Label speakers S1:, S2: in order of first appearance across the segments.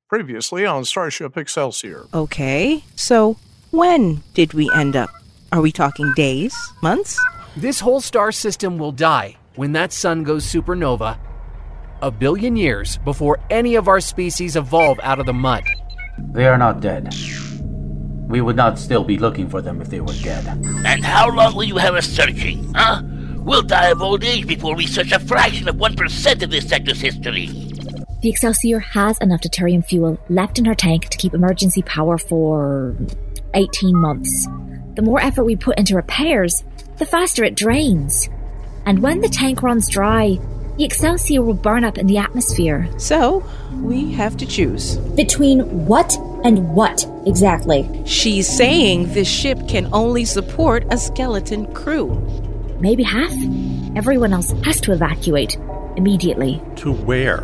S1: Previously on Starship Excelsior.
S2: Okay, so when did we end up? Are we talking days? Months?
S3: This whole star system will die when that sun goes supernova 1 billion years before any of our species evolve out of the mud.
S4: They are not dead. We would not still be looking for them if they were dead.
S5: And how long will you have us searching, huh? We'll die of old age before we search a fraction of 1% of this sector's history.
S6: The Excelsior has enough deuterium fuel left in her tank to keep emergency power for 18 months. The more effort we put into repairs, the faster it drains. And when the tank runs dry, the Excelsior will burn up in the atmosphere.
S2: So, we have to choose.
S6: Between what and what, exactly?
S2: She's saying this ship can only support a skeleton crew.
S6: Maybe half. Everyone else has to evacuate immediately.
S7: To where?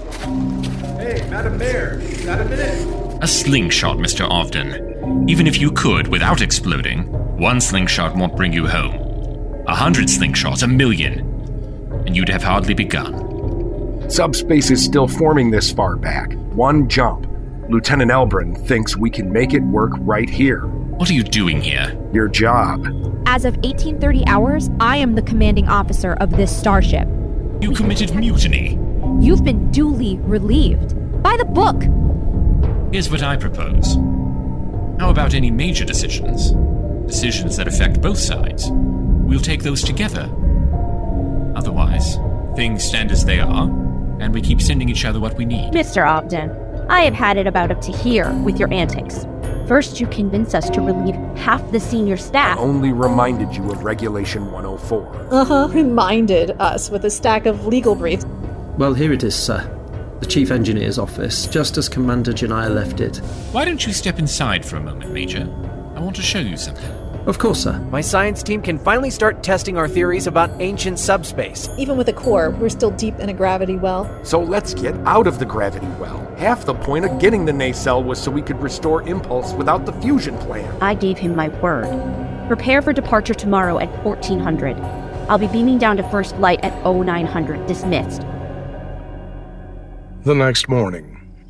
S8: Hey, Madam Mayor, got a minute?
S9: A slingshot, Mr. Ogden. Even if you could, without exploding, 1 slingshot won't bring you home. 100 slingshots, 1 million. And you'd have hardly begun.
S7: Subspace is still forming this far back. 1 jump. Lieutenant Elbrin thinks we can make it work right here.
S9: What are you doing here?
S7: Your job.
S10: As of 1830 hours, I am the commanding officer of this starship.
S9: You committed mutiny.
S10: You've been duly relieved. By the book!
S9: Here's what I propose. How about any major decisions? Decisions that affect both sides. We'll take those together. Otherwise, things stand as they are, and we keep sending each other what we need.
S10: Mr. Ogden, I have had it about up to here with your antics. First, you convinced us to relieve half the senior staff.
S7: I only reminded you of Regulation 104.
S11: Reminded us with a stack of legal briefs.
S12: Well, here it is, sir. The Chief Engineer's office, just as Commander Janiyah left it.
S9: Why don't you step inside for a moment, Major? I want to show you something.
S12: Of course, sir.
S3: My science team can finally start testing our theories about ancient subspace.
S11: Even with a core, we're still deep in a gravity well.
S7: So let's get out of the gravity well. Half the point of getting the nacelle was so we could restore impulse without the fusion plan.
S10: I gave him my word. Prepare for departure tomorrow at 1400. I'll be beaming down to first light at 0900. Dismissed.
S1: The next morning.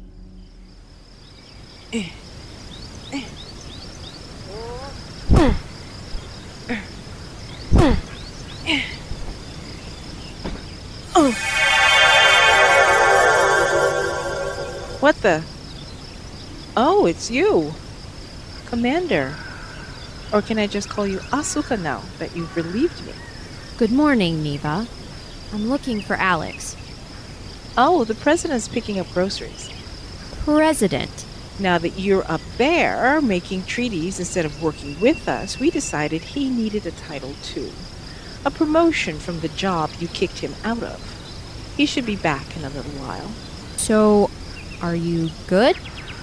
S2: What the? Oh, it's you. Commander. Or can I just call you Asuka now that you've relieved me?
S10: Good morning, Neva. I'm looking for Alex.
S2: Oh, the president's picking up groceries.
S10: President.
S2: Now that you're up there making treaties instead of working with us, we decided he needed a title too. A promotion from the job you kicked him out of. He should be back in a little while.
S10: So, are you good?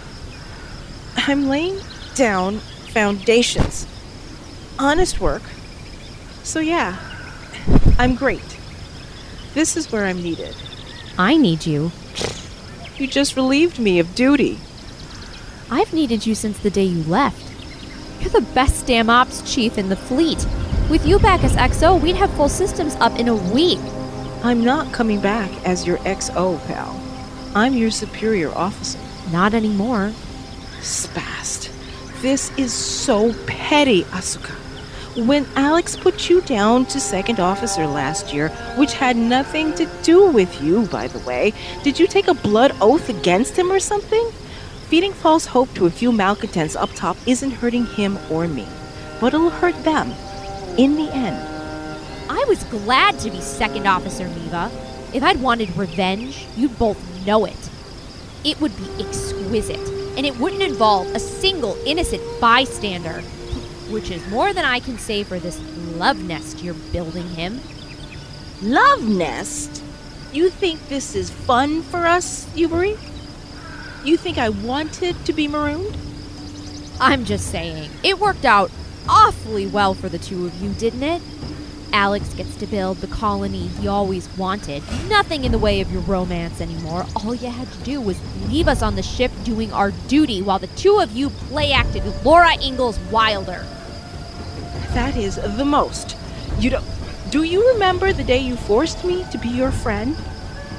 S2: I'm laying down foundations. Honest work. So yeah, I'm great. This is where I'm needed.
S10: I need you.
S2: You just relieved me of duty.
S10: I've needed you since the day you left. You're the best damn ops chief in the fleet. With you back as XO, we'd have full systems up in a week.
S2: I'm not coming back as your XO, pal. I'm your superior officer.
S10: Not anymore.
S2: Spast. This is so petty, Asuka. When Alex put you down to second officer last year, which had nothing to do with you, by the way, did you take a blood oath against him or something? Feeding false hope to a few malcontents up top isn't hurting him or me, but it'll hurt them in the end.
S10: I was glad to be second officer, Neva. If I'd wanted revenge, you'd both know it. It would be exquisite, and it wouldn't involve a single innocent bystander, which is more than I can say for this love nest you're building him.
S2: Love nest? You think this is fun for us, Yubari? You think I wanted to be marooned?
S10: I'm just saying, it worked out awfully well for the two of you, didn't it? Alex gets to build the colony he always wanted. Nothing in the way of your romance anymore. All you had to do was leave us on the ship doing our duty while the two of you play-acted Laura Ingalls Wilder.
S2: That is the most. Do you remember the day you forced me to be your friend?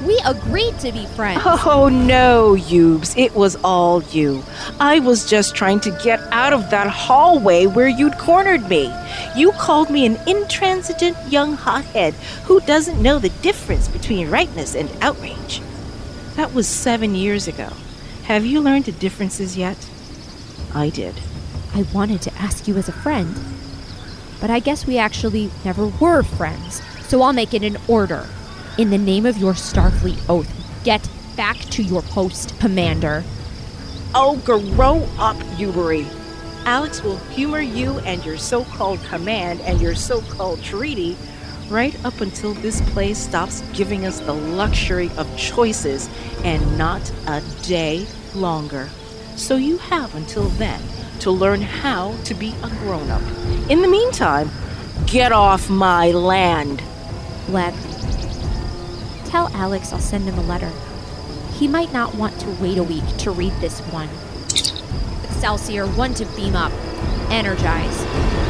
S10: We agreed to be friends.
S2: Oh, no, Youbes. It was all you. I was just trying to get out of that hallway where you'd cornered me. You called me an intransigent young hothead who doesn't know the difference between rightness and outrage. That was 7 years ago. Have you learned the differences yet? I did.
S10: I wanted to ask you as a friend, but I guess we actually never were friends, so I'll make it an order. In the name of your Starfleet oath, get back to your post, Commander.
S2: Oh, grow up, Ubery. Alex will humor you and your so-called command and your so-called treaty right up until this place stops giving us the luxury of choices, and not a day longer. So you have until then to learn how to be a grown-up. In the meantime, get off my land.
S10: Lev, tell Alex I'll send him a letter. He might not want to wait a week to read this one. Excelsior, 1 to beam up. Energize.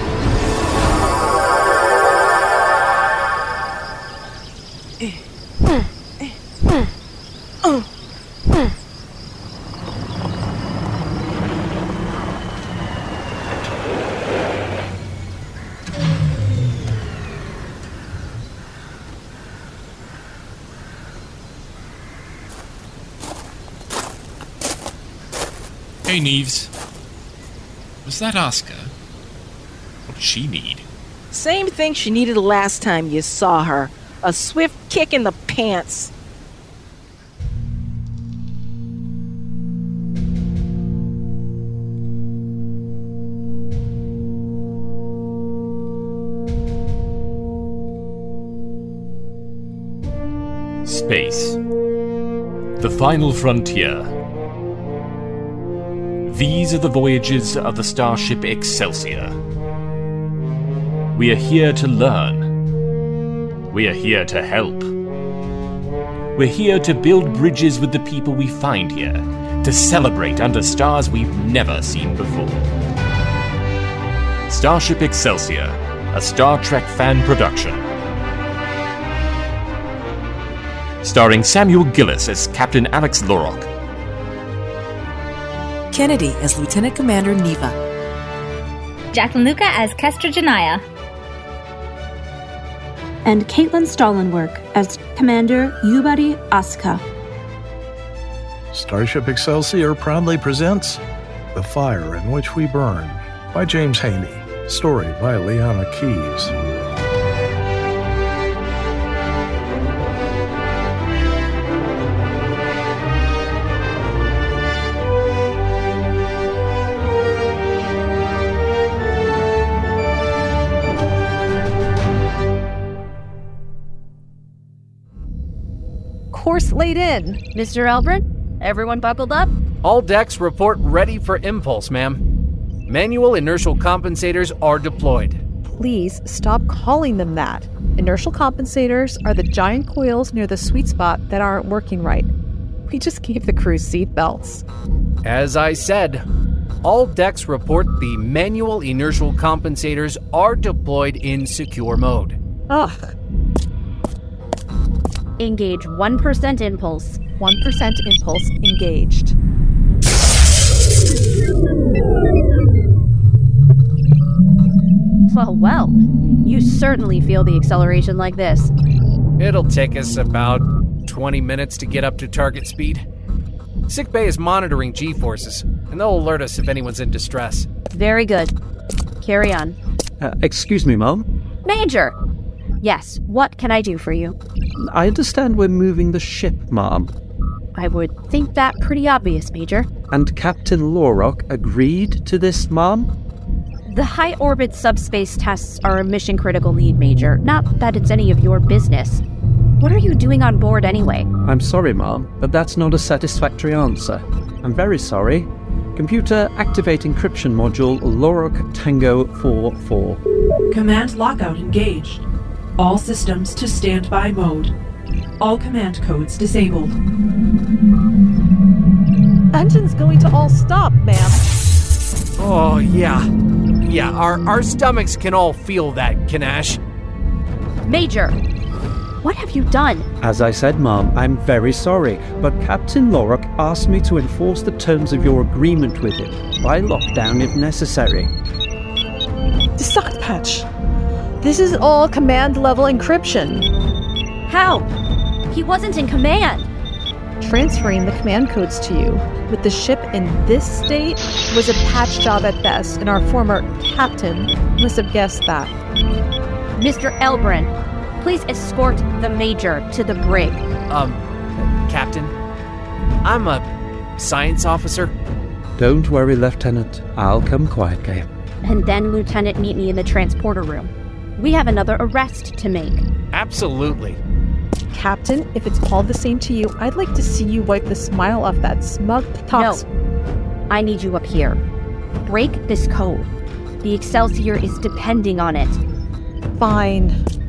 S9: Hey, Neves. Was that Asuka? What did she need?
S2: Same thing she needed last time you saw her. A swift kick in the pants.
S13: Space. The final frontier. These are the voyages of the starship Excelsior. We are here to learn. We are here to help. We're here to build bridges with the people we find here, to celebrate under stars we've never seen before. Starship Excelsior, a Star Trek fan production. Starring Samuel Gillis as Captain Alex Lorok,
S14: Kennedy as Lieutenant Commander Neva,
S15: Jacqueline Luca as Kestra Janaya,
S16: and Caitlin Stallenwerk as Commander Yubari Asuka.
S1: Starship Excelsior proudly presents The Fire in Which We Burn by James Haney. Story by Liana Keys.
S17: Course laid in. Mr. Elbrin, everyone buckled up?
S3: All decks report ready for impulse, ma'am. Manual inertial compensators are deployed.
S11: Please stop calling them that. Inertial compensators are the giant coils near the sweet spot that aren't working right. We just gave the crew seat belts.
S3: As I said, all decks report the manual inertial compensators are deployed in secure mode.
S11: Ugh.
S17: Engage 1% impulse.
S11: 1% impulse engaged.
S17: Well, you certainly feel the acceleration like this.
S3: It'll take us about 20 minutes to get up to target speed. Sickbay is monitoring G-forces, and they'll alert us if anyone's in distress.
S17: Very good. Carry on.
S12: Excuse me, Mom?
S17: Major! Yes, what can I do for you?
S12: I understand we're moving the ship, Mom.
S17: I would think that pretty obvious, Major.
S12: And Captain Lorok agreed to this, Mom?
S17: The high-orbit subspace tests are a mission-critical need, Major. Not that it's any of your business. What are you doing on board anyway?
S12: I'm sorry, Mom, but that's not a satisfactory answer. I'm very sorry. Computer activate encryption module Lorok Tango 44.
S14: Command lockout engaged. All systems to standby mode. All command codes disabled.
S11: Engine's going to all stop, ma'am.
S3: Oh, yeah. Yeah, our stomachs can all feel that, Kanash.
S17: Major, What have you done?
S12: As I said, Mom, I'm very sorry, but Captain Lorok asked me to enforce the terms of your agreement with him, by lockdown if necessary.
S11: The socket patch. This is all command-level encryption.
S17: How? He wasn't in command.
S11: Transferring the command codes to you with the ship in this state was a patch job at best, and our former captain must have guessed that.
S17: Mr. Elbran, please escort the Major to the brig.
S3: Captain, I'm a science officer.
S12: Don't worry, Lieutenant. I'll come quietly.
S17: And then, Lieutenant, meet me in the transporter room. We have another arrest to make.
S3: Absolutely.
S11: Captain, if it's all the same to you, I'd like to see you wipe the smile off that smug tox.
S17: No. I need you up here. Break this code. The Excelsior is depending on it.
S11: Fine.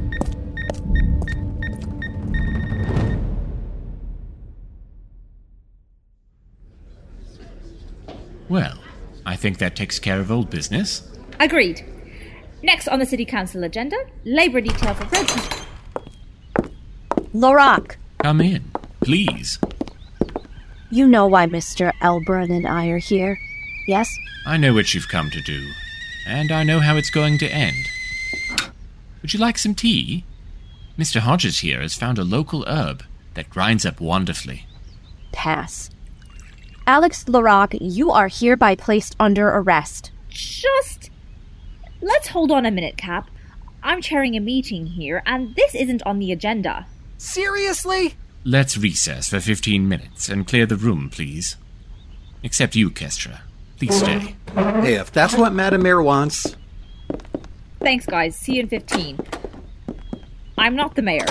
S9: Well, I think that takes care of old business.
S15: Agreed. Next on the City Council agenda, labor detail for President.
S17: Lorok.
S9: Come in, please.
S17: You know why Mr. Elbran and I are here, yes?
S9: I know what you've come to do, and I know how it's going to end. Would you like some tea? Mr. Hodges here has found a local herb that grinds up wonderfully.
S17: Pass. Alex Lorok, you are hereby placed under arrest.
S15: Let's hold on a minute, Cap. I'm chairing a meeting here, and this isn't on the agenda.
S3: Seriously?
S9: Let's recess for 15 minutes and clear the room, please. Except you, Kestra. Please stay.
S18: Hey, if that's what Madam Mayor wants.
S15: Thanks, guys. See you in 15. I'm not the mayor.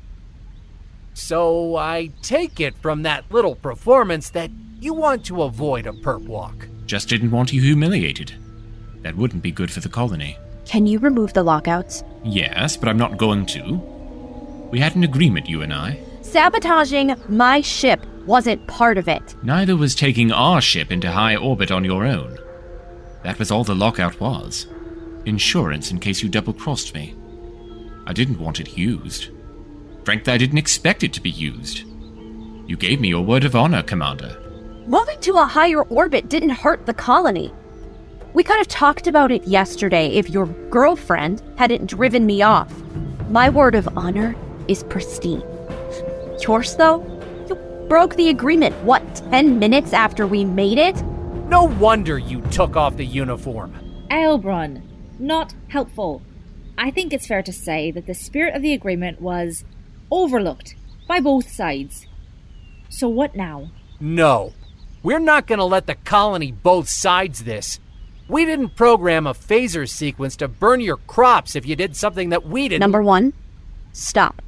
S3: So I take it from that little performance that you want to avoid a perp walk.
S9: Just didn't want you humiliated. That wouldn't be good for the colony.
S17: Can you remove the lockouts?
S9: Yes, but I'm not going to. We had an agreement, you and I.
S17: Sabotaging my ship wasn't part of it.
S9: Neither was taking our ship into high orbit on your own. That was all the lockout was. Insurance in case you double-crossed me. I didn't want it used. Frankly, I didn't expect it to be used. You gave me your word of honor, Commander.
S17: Moving to a higher orbit didn't hurt the colony. We could have talked about it yesterday if your girlfriend hadn't driven me off. My word of honor is pristine. Yours, though? You broke the agreement, 10 minutes after we made it?
S3: No wonder you took off the uniform.
S15: Elbran, not helpful. I think it's fair to say that the spirit of the agreement was overlooked by both sides. So what now?
S3: No. We're not going to let the colony both sides this. We didn't program a phaser sequence to burn your crops if you did something that we didn't.
S17: Number 1, stop.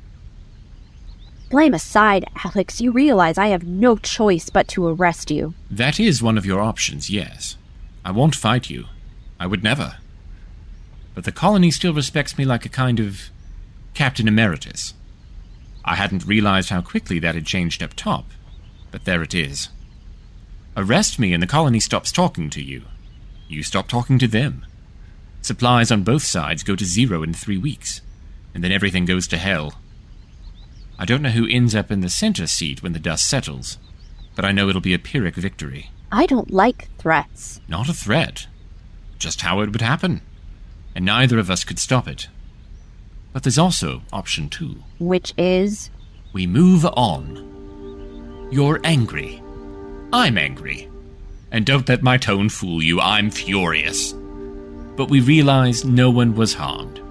S17: Blame aside, Alex, you realize I have no choice but to arrest you.
S9: That is one of your options, yes. I won't fight you. I would never. But the colony still respects me like a kind of Captain Emeritus. I hadn't realized how quickly that had changed up top, but there it is. Arrest me and the colony stops talking to you. You stop talking to them. Supplies on both sides go to 0 in 3 weeks, and then everything goes to hell. I don't know who ends up in the center seat when the dust settles, but I know it'll be a Pyrrhic victory.
S17: I don't like threats.
S9: Not a threat. Just how it would happen. And neither of us could stop it. But there's also option 2.
S17: Which is?
S9: We move on. You're angry. I'm angry. And don't let my tone fool you, I'm furious. But we realize no one was harmed.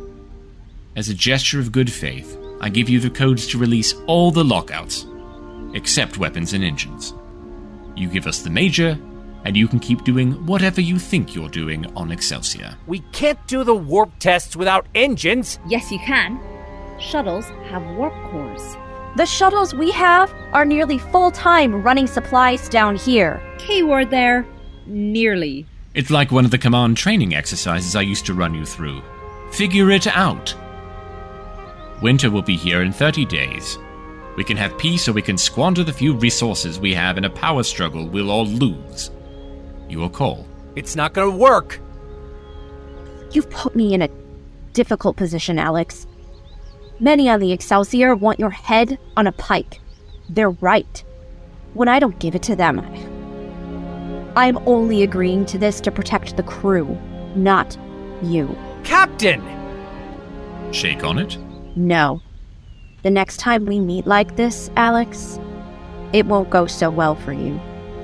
S9: As a gesture of good faith, I give you the codes to release all the lockouts, except weapons and engines. You give us the Major, and you can keep doing whatever you think you're doing on Excelsior.
S3: We can't do the warp tests without engines.
S15: Yes, you can. Shuttles have warp cores.
S17: The shuttles we have are nearly full-time running supplies down here.
S15: Keyword there, nearly.
S9: It's like one of the command training exercises I used to run you through. Figure it out. Winter will be here in 30 days. We can have peace or we can squander the few resources we have in a power struggle we'll all lose. Your call.
S3: It's not gonna work.
S17: You've put me in a difficult position, Alex. Many on the Excelsior want your head on a pike. They're right. When I don't give it to them, I'm only agreeing to this to protect the crew, not you.
S3: Captain!
S9: Shake on it?
S17: No. The next time we meet like this, Alex, it won't go so well for you.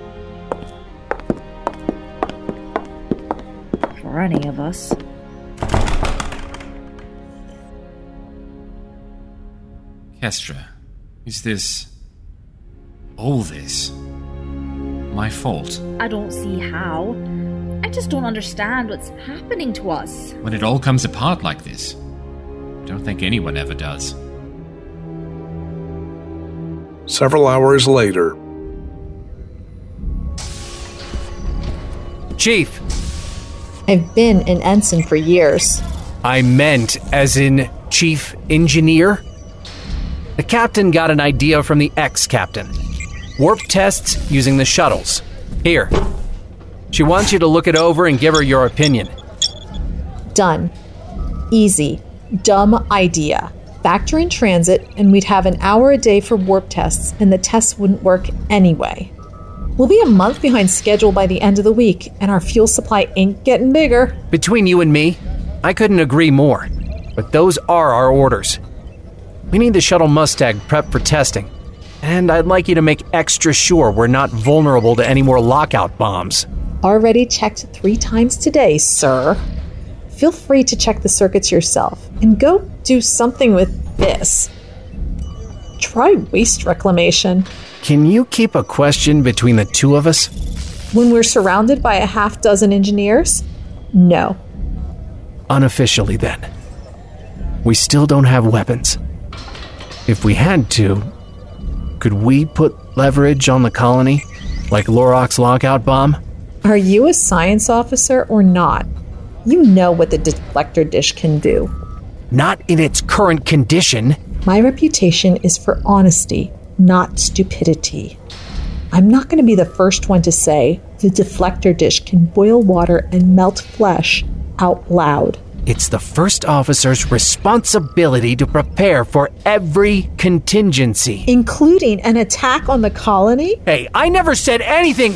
S15: For any of us.
S9: Kestra, is this... all this... my fault?
S15: I don't see how. I just don't understand what's happening to us.
S9: When it all comes apart like this, I don't think anyone ever does.
S1: Several hours later.
S3: Chief!
S11: I've been an ensign for years.
S3: I meant as in chief engineer? The captain got an idea from the ex-captain. Warp tests using the shuttles. Here. She wants you to look it over and give her your opinion.
S11: Done. Easy. Dumb idea. Factor in transit, and we'd have an hour a day for warp tests, and the tests wouldn't work anyway. We'll be a month behind schedule by the end of the week, and our fuel supply ain't getting bigger.
S3: Between you and me, I couldn't agree more. But those are our orders. We need the shuttle Mustang prepped for testing. And I'd like you to make extra sure we're not vulnerable to any more lockout bombs.
S11: Already checked 3 times today, sir. Feel free to check the circuits yourself, and go do something with this. Try waste reclamation.
S3: Can you keep a question between the two of us?
S11: When we're surrounded by a half dozen engineers? No.
S3: Unofficially, then. We still don't have weapons. If we had to, could we put leverage on the colony? Like Lorok's lockout bomb?
S11: Are you a science officer or not? You know what the deflector dish can do.
S3: Not in its current condition.
S11: My reputation is for honesty, not stupidity. I'm not going to be the first one to say the deflector dish can boil water and melt flesh out loud.
S3: It's the first officer's responsibility to prepare for every contingency.
S11: Including an attack on the colony?
S3: Hey, I never said anything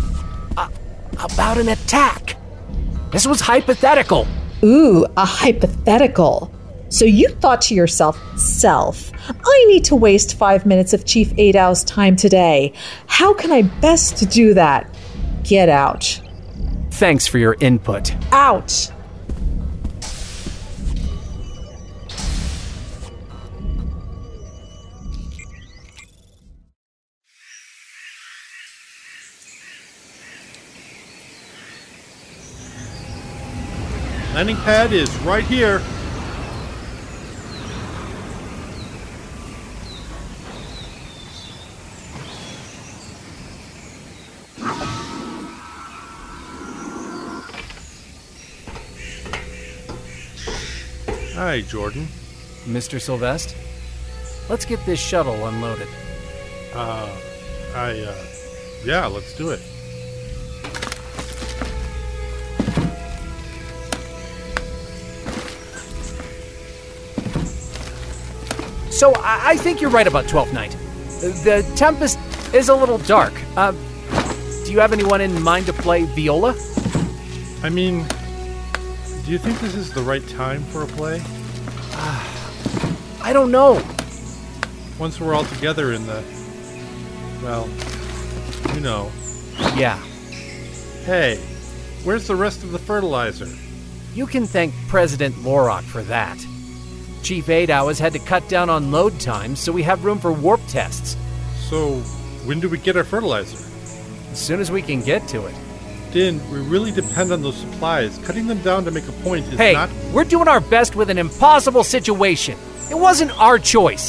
S3: about an attack. This was hypothetical.
S11: Ooh, a hypothetical. So you thought to yourself, self, I need to waste 5 minutes of Chief Adow's time today. How can I best do that? Get out.
S3: Thanks for your input.
S11: Out.
S8: Landing pad is right here. Hi, Jordan.
S3: Mr. Sylvester? Let's get this shuttle unloaded.
S8: Yeah, let's do it.
S3: So, I think you're right about 12th Night. The Tempest is a little dark. Do you have anyone in mind to play viola?
S8: I mean, do you think this is the right time for a play?
S3: I don't know.
S8: Once we're all together in the... well, you know.
S3: Yeah.
S8: Hey, where's the rest of the fertilizer?
S3: You can thank President Lorok for that. Chief Adow has had to cut down on load times so we have room for warp tests.
S8: So, when do we get our fertilizer?
S3: As soon as we can get to it.
S8: Din, we really depend on those supplies. Cutting them down to make a point is not...
S3: Hey, we're doing our best with an impossible situation. It wasn't our choice.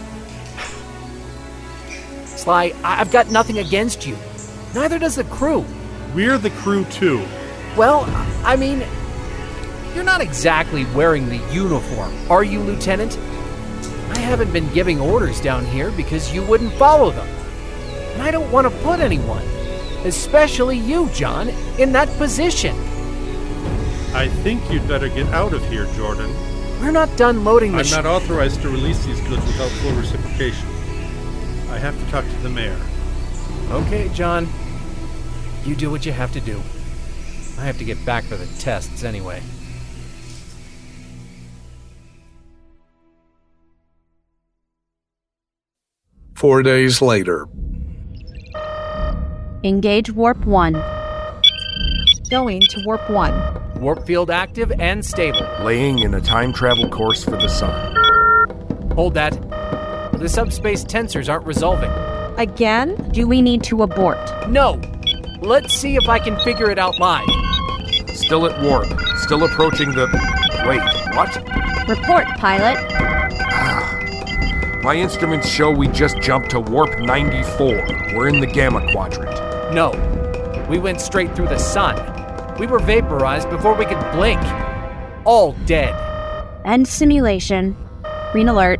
S3: Sly, I've got nothing against you. Neither does the crew.
S8: We're the crew, too.
S3: Well, I mean... You're not exactly wearing the uniform, are you, Lieutenant? I haven't been giving orders down here because you wouldn't follow them. And I don't want to put anyone, especially you, John, in that position.
S8: I think you'd better get out of here, Jordan.
S3: We're not done loading the
S8: I'm not authorized to release these goods without full reciprocation. I have to talk to the mayor.
S3: Okay, John. You do what you have to do. I have to get back for the tests anyway.
S1: Four days later.
S17: Engage Warp 1.
S11: Going to Warp 1.
S3: Warp field active and stable.
S7: Laying in a time travel course for the sun.
S3: Hold that. The subspace tensors aren't resolving.
S17: Again? Do we need to abort?
S3: No. Let's see if I can figure it out live.
S7: Still at warp. Still approaching the... Wait, what?
S17: Report, pilot.
S7: My instruments show we just jumped to warp 94. We're in the Gamma Quadrant.
S3: No. We went straight through the sun. We were vaporized before we could blink. All dead.
S17: End simulation. Green alert.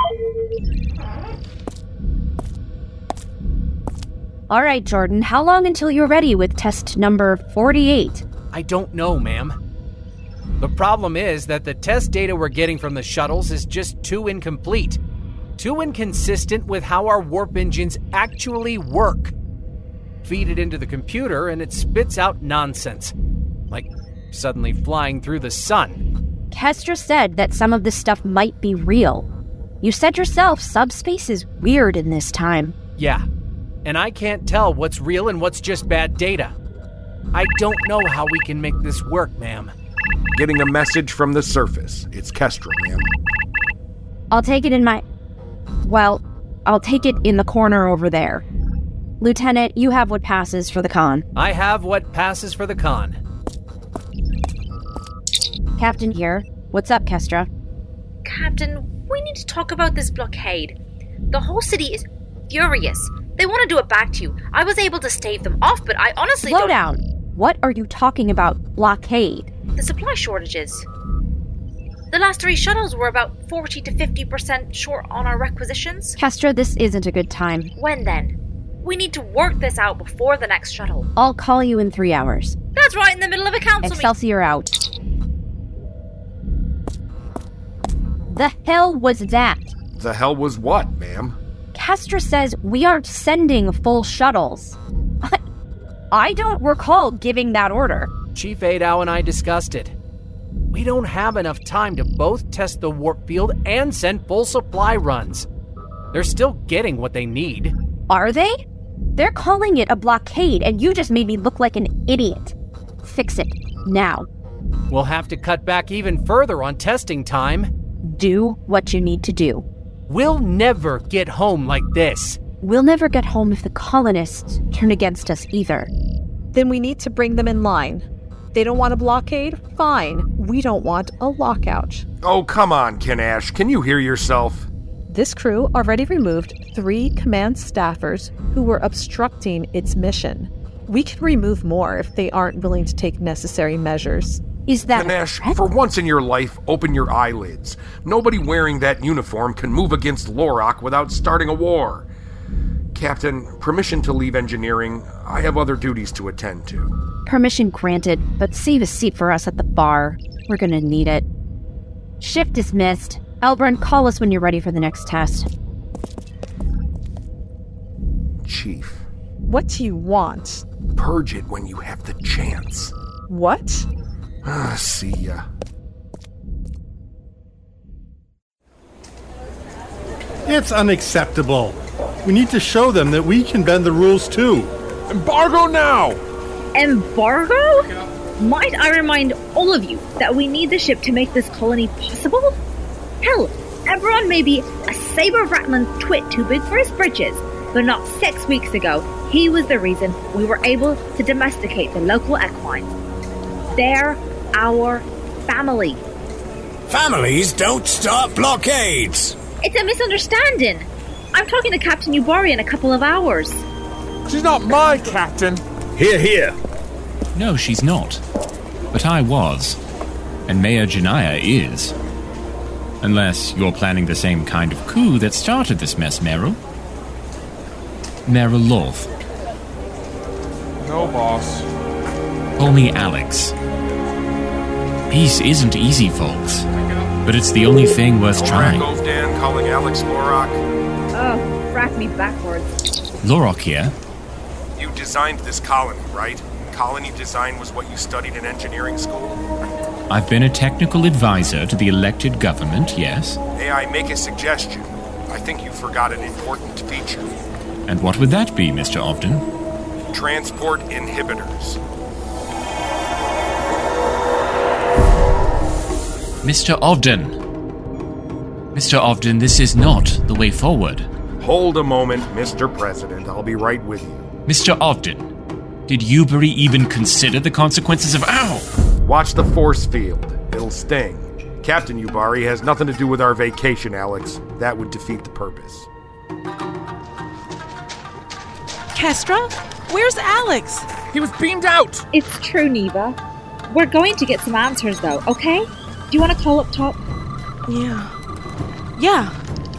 S17: All right, Jordan, how long until you're ready with test number 48?
S3: I don't know, ma'am. The problem is that the test data we're getting from the shuttles is just too incomplete. Too inconsistent with how our warp engines actually work. Feed it into the computer and it spits out nonsense. Like suddenly flying through the sun.
S17: Kestra said that some of this stuff might be real. You said yourself subspace is weird in this time.
S3: Yeah. And I can't tell what's real and what's just bad data. I don't know how we can make this work, ma'am.
S7: Getting a message from the surface. It's Kestra, ma'am.
S17: I'll take it in my... Well, I'll take it in the corner over there. Lieutenant, you have what passes for the con.
S3: I have what passes for the con.
S17: Captain here. What's up, Kestra?
S15: Captain, we need to talk about this blockade. The whole city is furious. They want to do it back to you. I was able to stave them off, but I honestly
S17: Slow down. What are you talking about, blockade?
S15: The supply shortages. The last 3 shuttles were about 40 to 50% short on our requisitions.
S17: Kestra, this isn't a good time.
S15: When then? We need to work this out before the next shuttle.
S17: I'll call you in 3 hours.
S15: That's right in the middle of a council
S17: Excelsior out. The hell was that?
S7: The hell was what, ma'am?
S17: Kestra says we aren't sending full shuttles. I don't recall giving that order.
S3: Chief Adao and I discussed it. We don't have enough time to both test the warp field and send full supply runs. They're still getting what they need.
S17: Are they? They're calling it a blockade, and you just made me look like an idiot. Fix it, now.
S3: We'll have to cut back even further on testing time.
S17: Do what you need to do.
S3: We'll never get home like this.
S17: We'll never get home if the colonists turn against us either.
S11: Then we need to bring them in line. They don't want a blockade? Fine. We don't want a lockout.
S7: Oh, come on, Kanash. Can you hear yourself?
S11: This crew already removed 3 command staffers who were obstructing its mission. We can remove more if they aren't willing to take necessary measures.
S17: Is that...
S7: Kanash, for once in your life, open your eyelids. Nobody wearing that uniform can move against Lorok without starting a war. Captain, permission to leave engineering. I have other duties to attend to.
S17: Permission granted, but save a seat for us at the bar. We're gonna need it. Shift dismissed. Elbrun, call us when you're ready for the next test.
S7: Chief.
S11: What do you want?
S7: Purge it when you have the chance.
S11: What?
S7: See ya.
S8: It's unacceptable. We need to show them that we can bend the rules too.
S7: Embargo now!
S15: Embargo? Might I remind all of you that we need the ship to make this colony possible? Hell, Eberron may be a saber-rattling twit too big for his britches, but not 6 weeks ago, he was the reason we were able to domesticate the local equines. They're our family.
S19: Families don't start blockades!
S15: It's a misunderstanding. I'm talking to Captain Yubari in a couple of hours.
S20: She's not my captain.
S19: Hear, hear.
S9: No, she's not. But I was. And Mayor Janaya is. Unless you're planning the same kind of coup that started this mess, Meryl. Meryl Lorth.
S20: No, boss.
S9: Call me Alex. Peace isn't easy, folks. But it's the only thing worth trying.
S7: Ovdan calling Alex Lorak.
S15: Oh, frack me backwards.
S9: Lorok here.
S7: You designed this colony, right? Colony design was what you studied in engineering school?
S9: I've been a technical advisor to the elected government, yes.
S7: May I make a suggestion? I think you forgot an important feature.
S9: And what would that be, Mr. Ovden?
S7: Transport inhibitors.
S9: Mr. Ovden. Mr. Ovden, this is not the way forward.
S7: Hold a moment, Mr. President. I'll be right with you.
S9: Mr. Ovden, did Yubari even consider the consequences of ow?
S7: Watch the force field. It'll sting. Captain Yubari has nothing to do with our vacation, Alex. That would defeat the purpose.
S2: Kestra? Where's Alex?
S20: He was beamed out!
S15: It's true, Neva. We're going to get some answers, though, okay? Do you want to call up top?
S2: Yeah.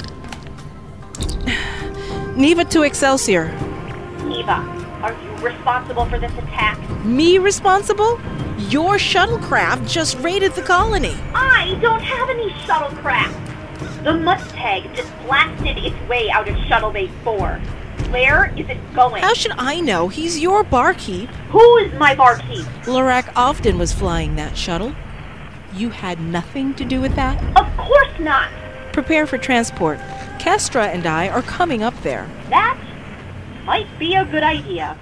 S2: Neva to Excelsior.
S21: Neva, are you responsible for this attack?
S2: Me responsible? Your shuttlecraft just raided the colony.
S21: I don't have any shuttlecraft. The Mustang just blasted its way out of Shuttle Bay 4. Where is it going?
S2: How should I know? He's your barkeep.
S21: Who is my barkeep?
S2: Lorak Ovden was flying that shuttle. You had nothing to do with that?
S21: Of course not.
S2: Prepare for transport. Kestra and I are coming up there.
S21: That might be a good idea.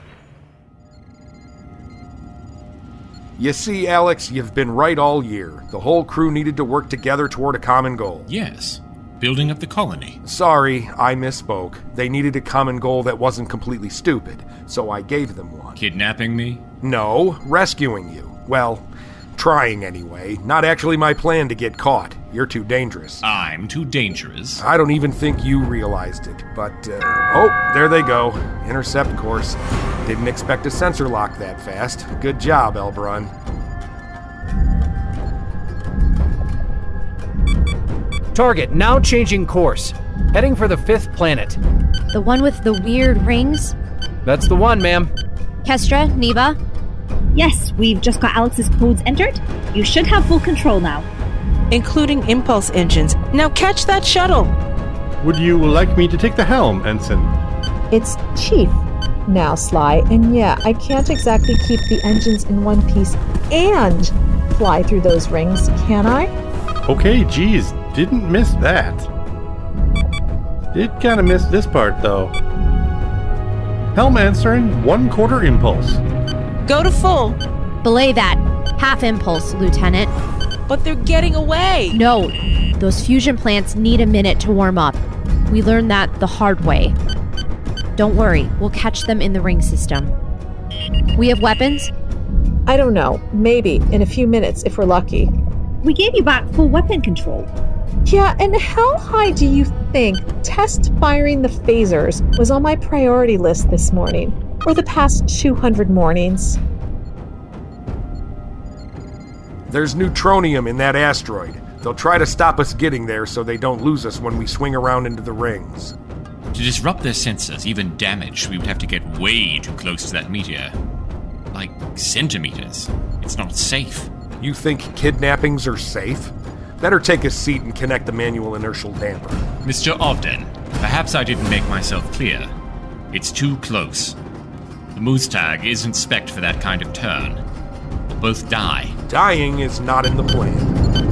S7: You see, Alex, you've been right all year. The whole crew needed to work together toward a common goal.
S9: Yes, building up the colony.
S7: Sorry, I misspoke. They needed a common goal that wasn't completely stupid, so I gave them one.
S9: Kidnapping me?
S7: No, rescuing you. Well, trying anyway. Not actually my plan to get caught. You're too dangerous.
S9: I'm too dangerous?
S7: I don't even think you realized it, but, oh, there they go. Intercept course. Didn't expect a sensor lock that fast. Good job, Elbron.
S3: Target now changing course. Heading for the 5th planet.
S10: The one with the weird rings?
S3: That's the one, ma'am.
S10: Kestra, Neva?
S15: Yes, we've just got Alex's codes entered. You should have full control now.
S2: Including impulse engines. Now catch that shuttle.
S8: Would you like me to take the helm, Ensign?
S11: It's Chief now, Sly, and yeah, I can't exactly keep the engines in one piece and fly through those rings, can I?
S8: Okay, geez, didn't miss that. Did kind of miss this part, though. Helm answering 1/4 impulse.
S2: Go to full.
S10: Belay that. Half impulse, Lieutenant.
S2: But they're getting away.
S10: No, those fusion plants need a minute to warm up. We learned that the hard way. Don't worry, we'll catch them in the ring system. We have weapons?
S11: I don't know. Maybe in a few minutes if we're lucky.
S15: We gave you back full weapon control.
S11: Yeah, and how high do you think test firing the phasers was on my priority list this morning? Or the past 200 mornings?
S7: There's neutronium in that asteroid. They'll try to stop us getting there so they don't lose us when we swing around into the rings.
S9: To disrupt their sensors, even damage, we would have to get way too close to that meteor. Like centimeters. It's not safe.
S7: You think kidnappings are safe? Better take a seat and connect the manual inertial damper.
S9: Mr. Ovden, perhaps I didn't make myself clear. It's too close. The Mustang isn't spec'd for that kind of turn. We'll both die.
S7: Dying is not in the plan.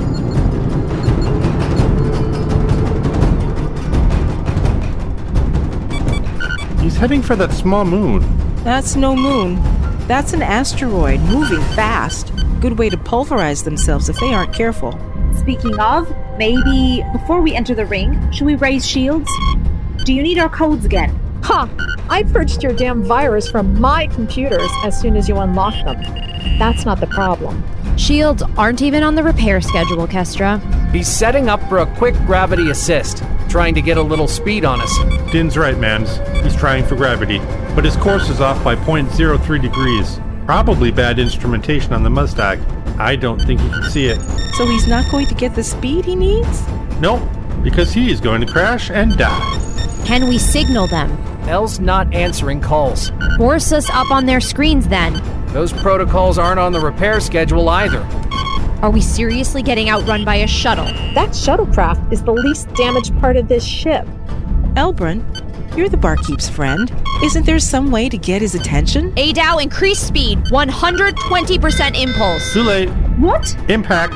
S8: He's heading for that small moon.
S2: That's no moon. That's an asteroid moving fast. Good way to pulverize themselves if they aren't careful.
S15: Speaking of, maybe before we enter the ring, should we raise shields? Do you need our codes again?
S11: Ha! I purged your damn virus from my computers as soon as you unlocked them. That's not the problem.
S10: Shields aren't even on the repair schedule, Kestra.
S3: He's setting up for a quick gravity assist, trying to get a little speed on us.
S8: Din's right, Mans. He's trying for gravity, but his course is off by 0.03 degrees. Probably bad instrumentation on the Mustang. I don't think he can see it.
S2: So he's not going to get the speed he needs?
S8: Nope, because he is going to crash and die.
S10: Can we signal them?
S3: El's not answering calls.
S10: Force us up on their screens then.
S3: Those protocols aren't on the repair schedule either.
S10: Are we seriously getting outrun by a shuttle?
S11: That shuttlecraft is the least damaged part of this ship.
S2: Elbrun, you're the barkeep's friend. Isn't there some way to get his attention?
S10: Adao, increase speed. 120% impulse.
S8: Too late.
S15: What?
S8: Impact.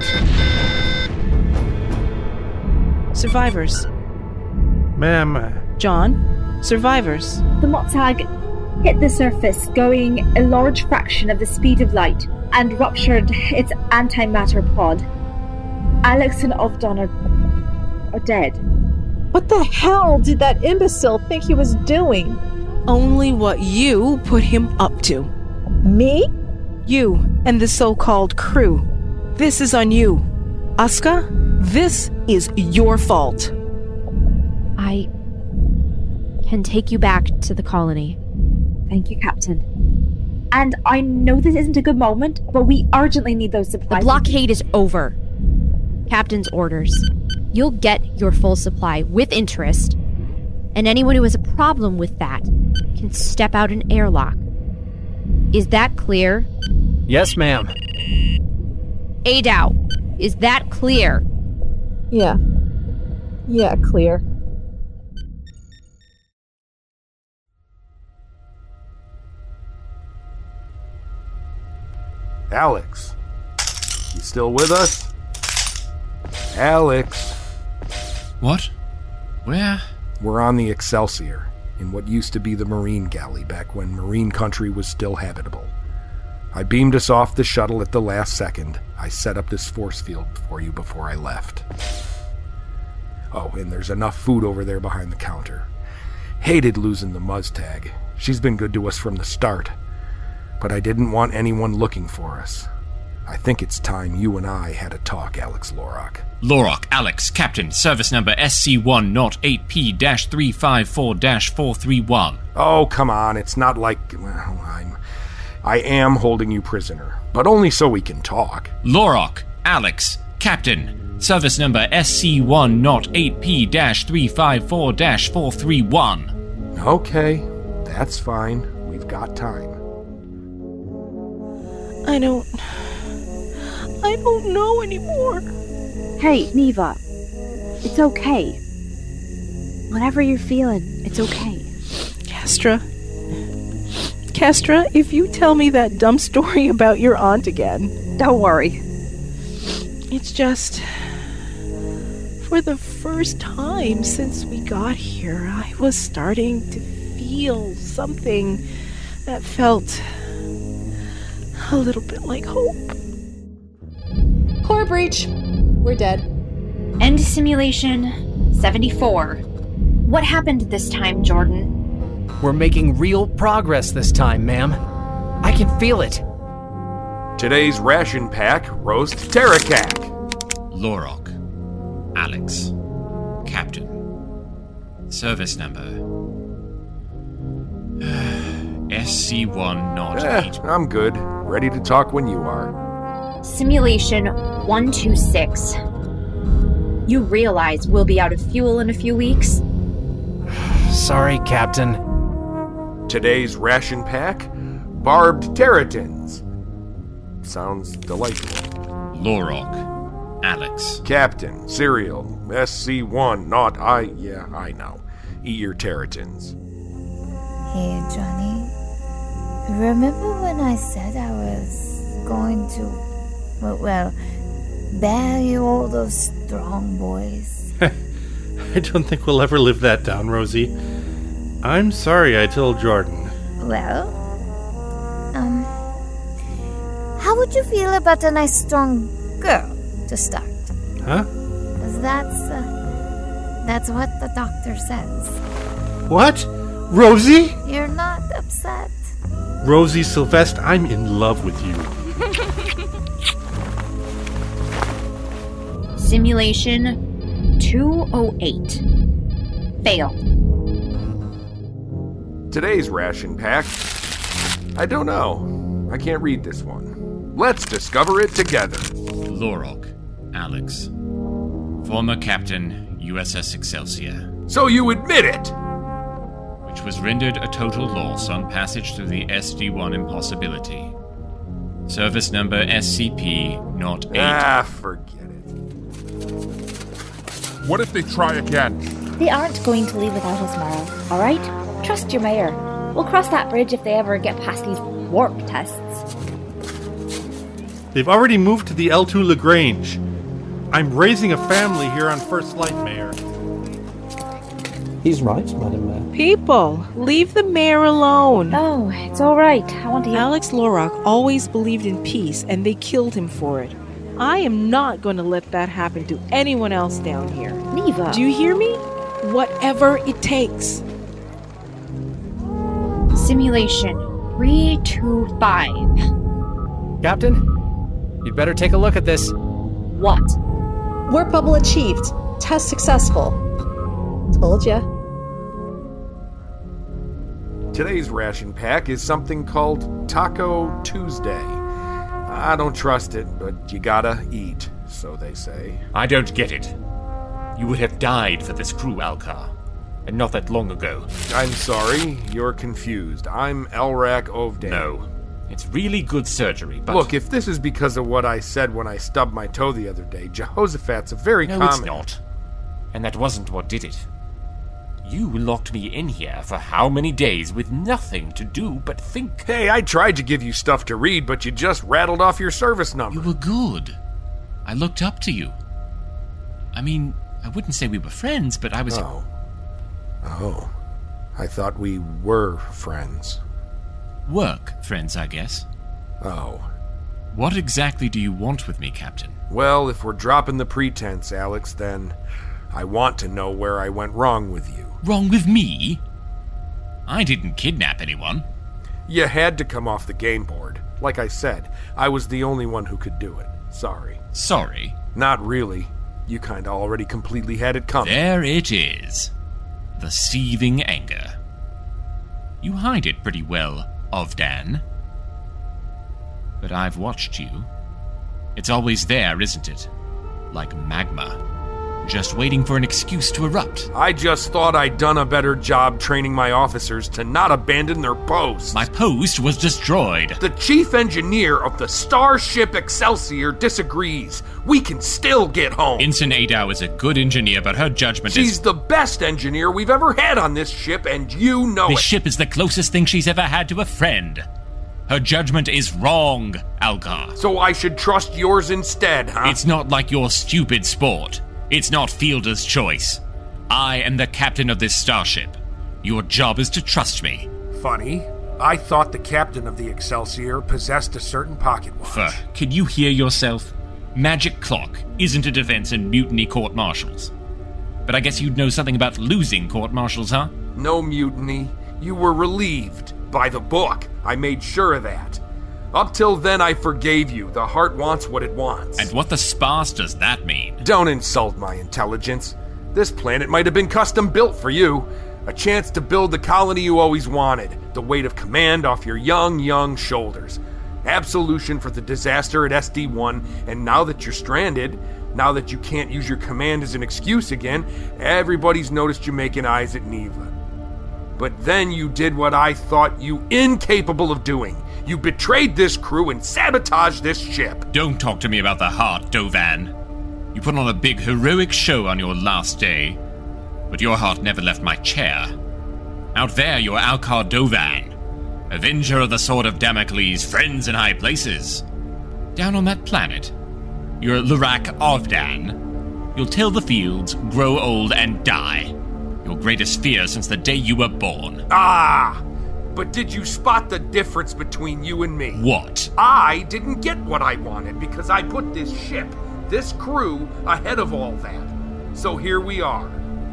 S2: Survivors.
S8: Ma'am.
S2: John, survivors.
S15: The Mottag hit the surface, going a large fraction of the speed of light, and ruptured its antimatter pod. Alex and Ovdon are dead.
S11: What the hell did that imbecile think he was doing?
S2: Only what you put him up to.
S11: Me?
S2: You and the so-called crew. This is on you. Asuka, this is your fault.
S10: I can take you back to the colony.
S15: Thank you, Captain. And I know this isn't a good moment, but we urgently need those supplies.
S10: The blockade is over. Captain's orders. You'll get your full supply with interest, and anyone who has a problem with that can step out an airlock. Is that clear?
S3: Yes, ma'am.
S10: Adao, is that clear?
S11: Yeah. Yeah, clear.
S7: Alex, you still with us? Alex.
S9: What? Where?
S7: We're on the Excelsior, in what used to be the Marine Galley back when Marine country was still habitable. I beamed us off the shuttle at the last second. I set up this force field for you before I left. Oh, and there's enough food over there behind the counter. Hated losing the Mottag. She's been good to us from the start. But I didn't want anyone looking for us. I think it's time you and I had a talk, Alex Lorok.
S9: Lorok, Alex, Captain, service number SC1-8P-354-431.
S7: Oh, come on, it's not like... Well, I am holding you prisoner, but only so we can talk.
S9: Lorok, Alex, Captain, service number SC1-8P-354-431.
S7: Okay, that's fine. We've got time.
S2: I don't know anymore.
S17: Hey, Neva. It's okay. Whatever you're feeling, it's okay.
S2: Kestra, if you tell me that dumb story about your aunt again...
S17: Don't worry.
S2: It's just... For the first time since we got here, I was starting to feel something that felt... a little bit like hope.
S11: Core breach. We're dead.
S17: End simulation 74. What happened this time, Jordan?
S3: We're making real progress this time, ma'am. I can feel it.
S7: Today's ration pack, roast Terracak.
S9: Lorok, Alex, Captain, service number SC1-8.
S7: I'm good. Ready to talk when you are.
S17: Simulation 126. You realize we'll be out of fuel in a few weeks?
S3: Sorry, Captain.
S7: Today's ration pack, barbed terratins. Sounds delightful.
S9: Lorok, Alex.
S7: Captain, cereal, SC1-8. Yeah, I know. Eat your terratins.
S4: Hey, Johnny. Remember when I said I was going to, bury all those strong boys?
S8: I don't think we'll ever live that down, Rosie. I'm sorry I told Jordan.
S4: Well, how would you feel about a nice strong girl to start?
S8: Huh?
S4: 'Cause that's what the doctor says.
S8: What? Rosie?
S4: You're not upset?
S8: Rosie Sylvester, I'm in love with you.
S17: Simulation 208. Fail.
S7: Today's ration pack. I don't know. I can't read this one. Let's discover it together.
S9: Lorok, Alex. Former Captain, USS Excelsior.
S7: So you admit it!
S9: Which was rendered a total loss on passage through the SD-1 impossibility. Service number SCP-08.
S7: Ah, forget it.
S20: What if they try again?
S6: They aren't going to leave without us, Merle, alright? Trust your mayor. We'll cross that bridge if they ever get past these warp tests.
S8: They've already moved to the L2 Lagrange. I'm raising a family here on First Light, Mayor.
S12: He's right, Madam Mayor.
S2: People, leave the mayor alone.
S6: Oh, it's all right. I want to hear...
S2: Alex Lorak always believed in peace, and they killed him for it. I am not going to let that happen to anyone else down here.
S6: Neva.
S2: Do you hear me? Whatever it takes.
S17: Simulation 325.
S3: Captain, you'd better take a look at this.
S17: What?
S11: Warp bubble achieved. Test successful. Told ya.
S7: Today's ration pack is something called Taco Tuesday. I don't trust it, but you gotta eat, so they say.
S13: I don't get it. You would have died for this crew, Alcar. And not that long ago.
S7: I'm sorry, you're confused. I'm Elrak Ovdan.
S13: No. It's really good surgery, but...
S7: Look, if this is because of what I said when I stubbed my toe the other day, Jehoshaphat's a very common...
S13: No, it's not. And that wasn't what did it. You locked me in here for how many days with nothing to do but think?
S7: Hey, I tried to give you stuff to read, but you just rattled off your service number.
S9: You were good. I looked up to you. I mean, I wouldn't say we were friends, but I was...
S7: Oh. I thought we were friends.
S9: Work friends, I guess.
S7: Oh.
S9: What exactly do you want with me, Captain?
S7: Well, if we're dropping the pretense, Alex, then I want to know where I went wrong with you.
S9: Wrong with me? I didn't kidnap anyone.
S7: You had to come off the game board. Like I said, I was the only one who could do it. Sorry.
S9: Sorry?
S7: Not really. You kinda already completely had it coming.
S9: There it is. The seething anger. You hide it pretty well, Ovdan. But I've watched you. It's always there, isn't it? Like magma. Just waiting for an excuse to erupt.
S7: I just thought I'd done a better job training my officers to not abandon their posts.
S9: My post was destroyed.
S7: The chief engineer of the Starship Excelsior disagrees. We can still get home.
S9: Ensign Adao is a good engineer, but her judgment
S7: She's the best engineer we've ever had on this ship, and you know
S9: This ship is the closest thing she's ever had to a friend. Her judgment is wrong, Algar.
S7: So I should trust yours instead, huh?
S9: It's not like your stupid sport. It's not Fielder's choice. I am the captain of this starship. Your job is to trust me.
S19: Funny. I thought the captain of the Excelsior possessed a certain pocket watch.
S9: Can you hear yourself? Magic clock isn't a defense in mutiny court-martials. But I guess you'd know something about losing court-martials, huh?
S7: No mutiny. You were relieved. By the book. I made sure of that. Up till then, I forgave you. The heart wants what it wants.
S9: And what the sparse does that mean?
S7: Don't insult my intelligence. This planet might have been custom built for you. A chance to build the colony you always wanted. The weight of command off your young shoulders. Absolution for the disaster at SD1, and now that you're stranded, now that you can't use your command as an excuse again, everybody's noticed you making eyes at Neva. But then you did what I thought you incapable of doing. You betrayed this crew and sabotaged this ship.
S9: Don't talk to me about the heart, Dovan. You put on a big heroic show on your last day, but your heart never left my chair. Out there, you're Alcar Dovan, avenger of the Sword of Damocles, friends in high places. Down on that planet, you're Lorak Ovdan. You'll till the fields, grow old, and die. Your greatest fear since the day you were born.
S7: Ah! But did you spot the difference between you and me?
S9: What?
S7: I didn't get what I wanted because I put this ship, this crew, ahead of all that. So here we are.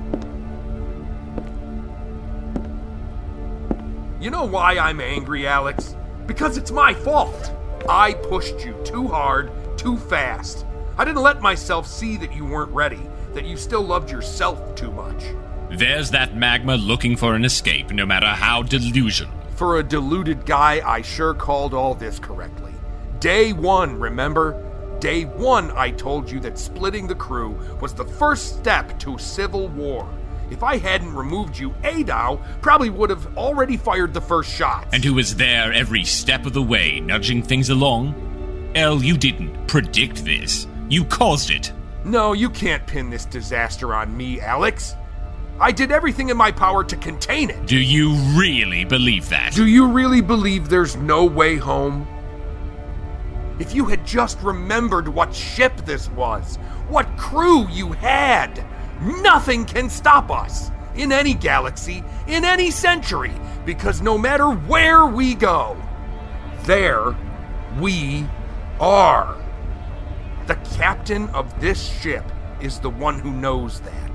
S7: You know why I'm angry, Alex? Because it's my fault. I pushed you too hard, too fast. I didn't let myself see that you weren't ready, that you still loved yourself too much.
S9: There's that magma looking for an escape, no matter how delusional.
S7: For a deluded guy, I sure called all this correctly. Day one, remember? Day one, I told you that splitting the crew was the first step to civil war. If I hadn't removed you, Adao probably would have already fired the first shots.
S9: And who was there every step of the way, nudging things along? El, you didn't predict this. You caused it.
S7: No, you can't pin this disaster on me, Alex. I did everything in my power to contain it.
S9: Do you really believe that?
S7: Do you really believe there's no way home? If you had just remembered what ship this was, what crew you had, nothing can stop us. In any galaxy, in any century, because no matter where we go, there we are. The captain of this ship is the one who knows that.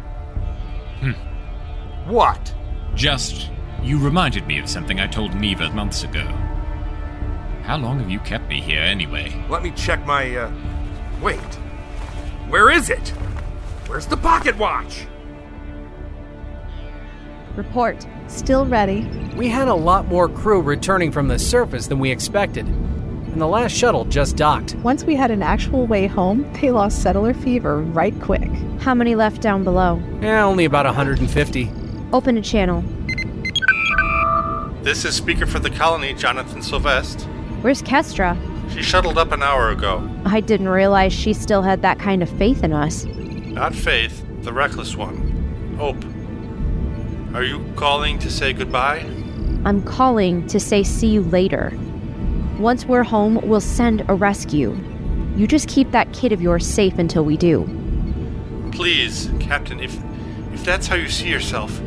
S7: What?
S9: You reminded me of something I told Neva months ago. How long have you kept me here anyway?
S7: Let me check my, wait. Where is it? Where's the pocket watch?
S17: Report.
S5: Still ready.
S3: We had a lot more crew returning from the surface than we expected, and the last shuttle just docked.
S5: Once we had an actual way home, they lost settler fever right quick.
S17: How many left down below?
S3: Only about 150.
S17: Open a channel.
S8: This is Speaker for the Colony, Jonathan Sylvestre.
S17: Where's Kestra?
S8: She shuttled up an hour ago.
S17: I didn't realize she still had that kind of faith in us.
S8: Not Faith, the reckless one. Hope. Are you calling to say goodbye?
S17: I'm calling to say see you later. Once we're home, we'll send a rescue. You just keep that kid of yours safe until we do.
S8: Please, Captain, if that's how you see yourself.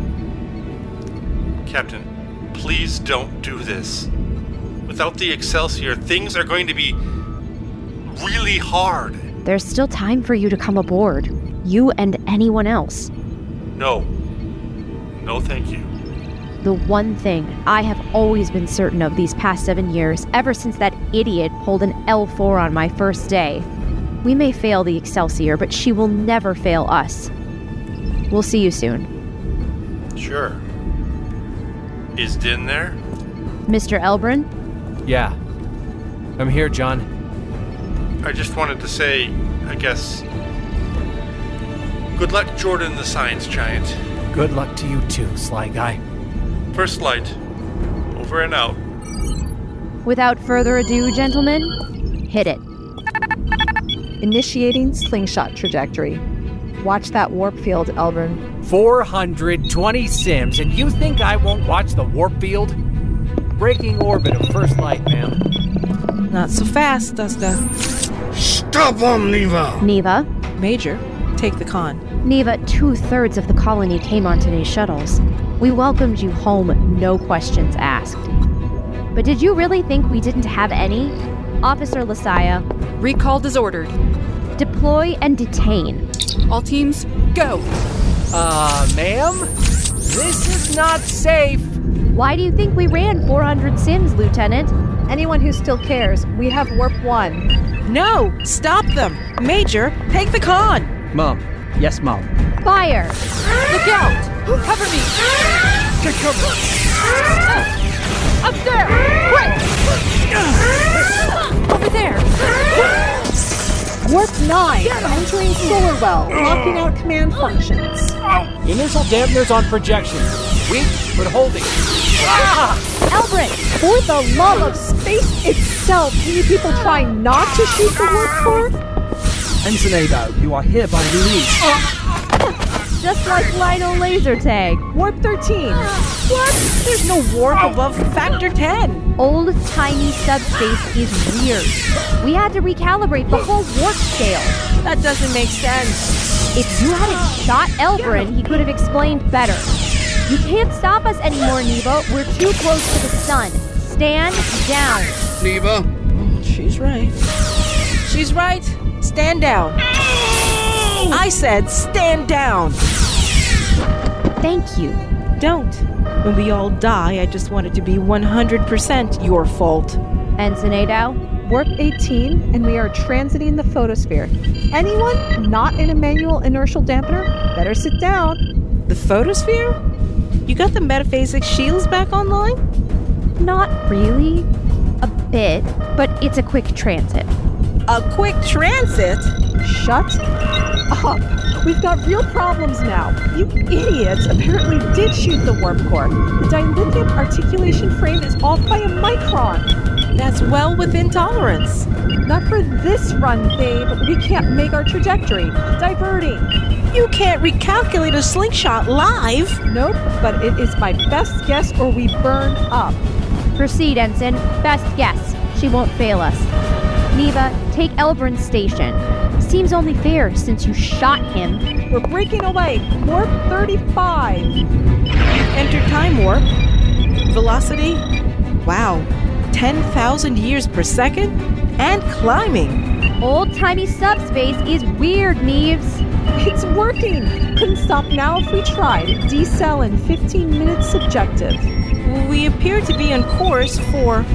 S8: Captain, please don't do this. Without the Excelsior, things are going to be really hard.
S17: There's still time for you to come aboard. You and anyone else.
S8: No. No, thank you.
S17: The one thing I have always been certain of these past 7 years, ever since that idiot pulled an L4 on my first day. We may fail the Excelsior, but she will never fail us. We'll see you soon.
S8: Sure. Is Din there?
S17: Mr. Elbrin?
S3: Yeah. I'm here, John.
S8: I just wanted to say, I guess, good luck, Jordan the Science Giant.
S3: Good luck to you too, Sly Guy.
S8: First light. Over and out.
S17: Without further ado, gentlemen, hit it.
S5: Initiating slingshot trajectory. Watch that warp field, Elbrin.
S3: 420 sims, and you think I won't watch the warp field? Breaking orbit of first light, ma'am.
S2: Not so fast, Duska.
S19: Stop him, Neva!
S17: Neva?
S2: Major, take the con.
S17: Neva, 2/3 of the colony came on today's shuttles. We welcomed you home, no questions asked. But did you really think we didn't have any? Officer Lasaya.
S22: Recalled as ordered.
S17: Deploy and detain.
S22: All teams, go!
S3: Ma'am? This is not safe.
S17: Why do you think we ran 400 sims, Lieutenant?
S5: Anyone who still cares, we have Warp 1.
S2: No! Stop them! Major, take the con!
S12: Mom. Yes, Mom.
S17: Fire!
S22: Look out! Cover me!
S19: Take cover!
S22: Up there! Quick! Over there!
S5: Warp 9, entering solar well, locking out command functions.
S3: Inertial dampeners on projection. Weak, but holding.
S17: Elbrin!
S5: For the love of space itself, can you people try not to shoot the warp core?
S12: Ensenado, you are hereby released.
S17: Just like Lino laser tag.
S5: Warp 13.
S2: What? There's no warp above factor 10.
S17: Old, tiny subspace is weird. We had to recalibrate the whole warp scale.
S2: That doesn't make sense.
S17: If you hadn't shot Elbrin, he could have explained better. You can't stop us anymore, Neva. We're too close to the sun. Stand down.
S19: Neva?
S2: She's right. She's right. Stand down. I said stand down.
S17: Thank you.
S2: Don't. When we all die, I just want it to be 100% your fault.
S17: Ensenado?
S5: Warp 18, and we are transiting the photosphere. Anyone not in a manual inertial dampener, better sit down.
S2: The photosphere? You got the metaphasic shields back online?
S17: Not really. A bit, but it's a quick transit.
S2: A quick transit?
S5: Shut up. We've got real problems now. You idiots apparently did shoot the warp core. The dilithium articulation frame is off by a micron.
S2: That's well within tolerance.
S5: Not for this run, babe. We can't make our trajectory. Diverting.
S2: You can't recalculate a slingshot live.
S5: Nope, but it is my best guess or we burn up.
S10: Proceed, Ensign. Best guess. She won't fail us. Neva, take Elbrun's station. Seems only fair since you shot him.
S5: We're breaking away. Warp 35.
S2: Enter time warp. Velocity? Wow. 10,000 years per second? And climbing.
S10: Old-timey subspace is weird, Neves.
S5: It's working. Couldn't stop now if we tried. Decel in 15 minutes subjective.
S2: We appear to be on course for...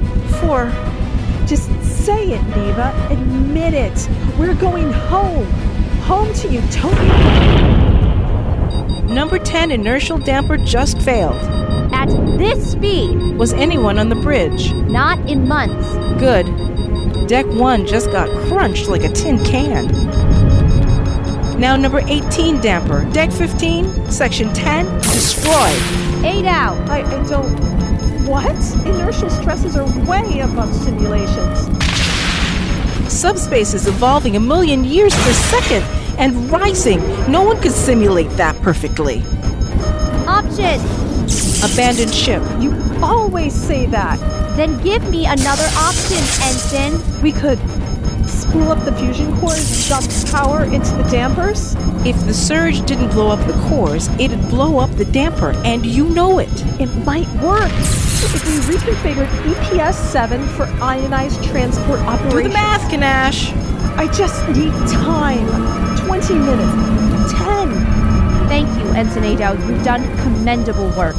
S5: Just say it, Neva. Admit it. We're going home. Home to Utopia.
S2: Number 10 inertial damper just failed.
S10: At this speed?
S2: Was anyone on the bridge?
S10: Not in months.
S2: Good. Deck 1 just got crunched like a tin can. Now number 18 damper. Deck 15, section 10, destroyed.
S10: 8 out.
S5: I don't... What? Inertial stresses are way above simulations.
S2: Subspace is evolving 1 million years per second and rising. No one could simulate that perfectly.
S10: Option.
S2: Abandoned ship.
S5: You always say that.
S10: Then give me another option, Ensign.
S5: We could spool up the fusion cores, dump power into the dampers.
S2: If the surge didn't blow up the cores, it'd blow up the damper, and you know it.
S5: It might work. If we reconfigured EPS-7 for ionized transport operations.
S2: Do the math, Kanash.
S5: I just need time. 20 minutes. 10.
S10: Thank you, Ensign Adao. You've done commendable work.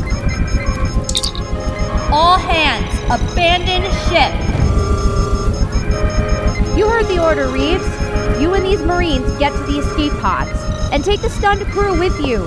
S10: All hands, abandon ship. You heard the order, Reeves. You and these Marines get to the escape pods and take the stunned crew with you.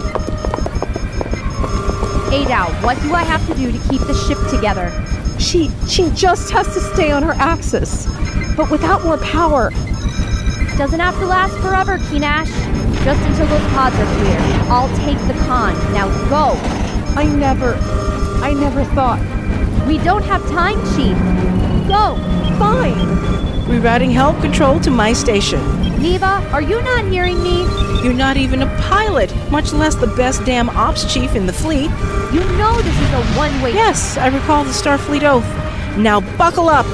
S10: Adao, what do I have to do to keep the ship together?
S5: She just has to stay on her axis, but without more power.
S10: Doesn't have to last forever, Kinash. Just until those pods are clear. I'll take the con. Now go.
S5: I never thought.
S10: We don't have time, Chief. Go.
S5: Fine.
S2: Rerouting help control to my station.
S10: Neva, are you not hearing me?
S2: You're not even a pilot, much less the best damn ops chief in the fleet.
S10: You know this is a one-way...
S2: Yes, I recall the Starfleet oath. Now buckle up.